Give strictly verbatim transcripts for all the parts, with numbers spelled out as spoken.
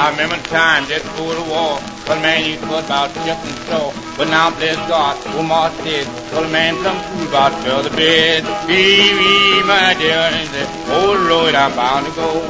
I remember time just before the war, well, a man used to put about just and so. But now, bless God, oh, my dead, well, a man come through about to fill the bed. Wee, wee, my dear, and he said, oh, Lord, I'm bound to go.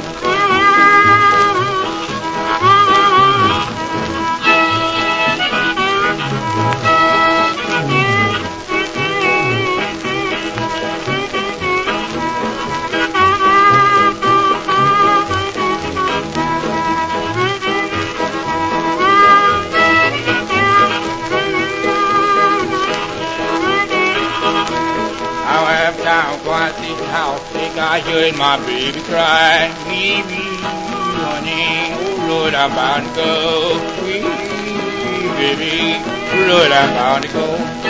Down, go and see the house. Think I heard my baby cry. Wee, wee, honey. Oh, Lord, I'm bound to go. Wee, wee, baby. Oh, Lord, I'm bound to go.